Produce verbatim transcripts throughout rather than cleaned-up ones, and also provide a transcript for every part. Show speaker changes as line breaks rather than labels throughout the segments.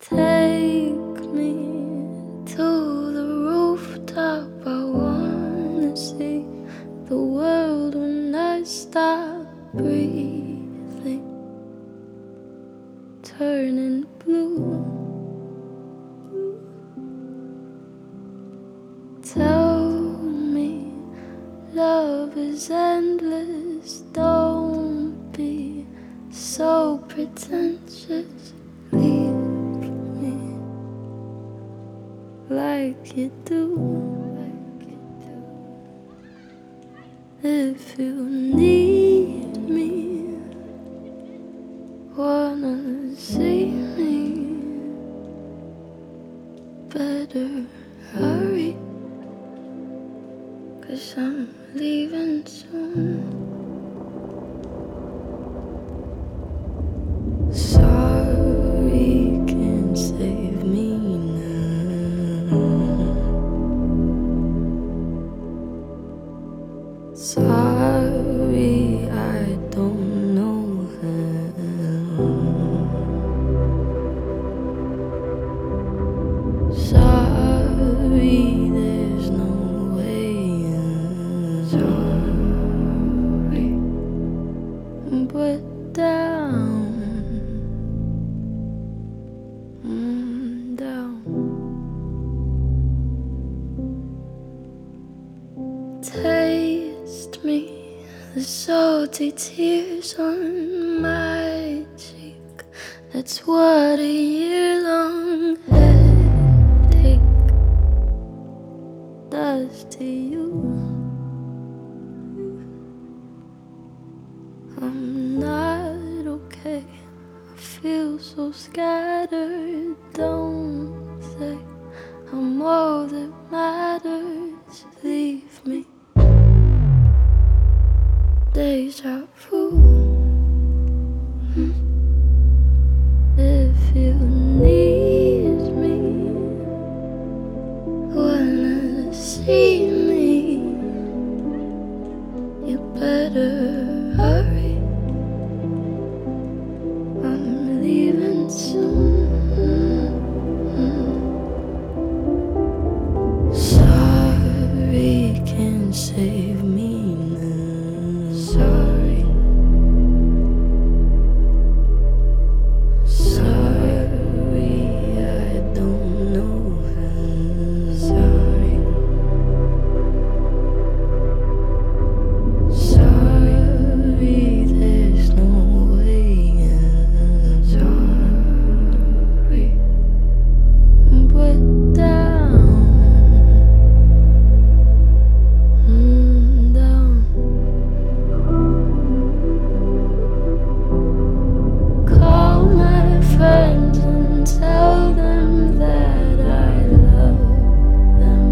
Take me to the rooftop. I wanna see the world when I stop breathing, turning blue. Tell me love is endless. Don't be so pretentious. Leave me like you do. If you need me, wanna see me, better hurry, 'cause I'm leaving soon. Sorry can't save me now. Sorry I don't know how. Sorry there's no way out. Sorry, but down, mm, down. Taste me, the salty tears on my cheek. That's what a year-long headache does to you. I'm not okay, I feel so scattered. Don't say I'm all that matters. Leave me. Deja vu. If you need me, wanna see me, you better hurry. I'm leaving soon. Sorry can't save me now. Sorry. Sorry I don't know how. Sorry. Sorry there's no way out. Sorry, but down, mm, down. Call my friends and tell them that I love them,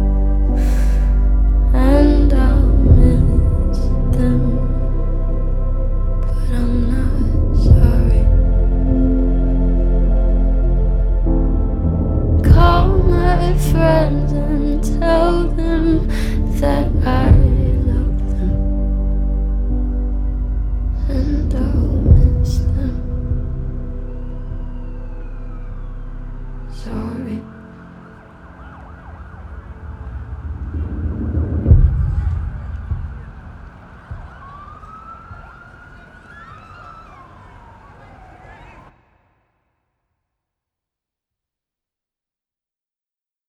and I'll miss them, but I'm not sorry. Call my friends and tell them that I love them, and I'll miss them. Sorry.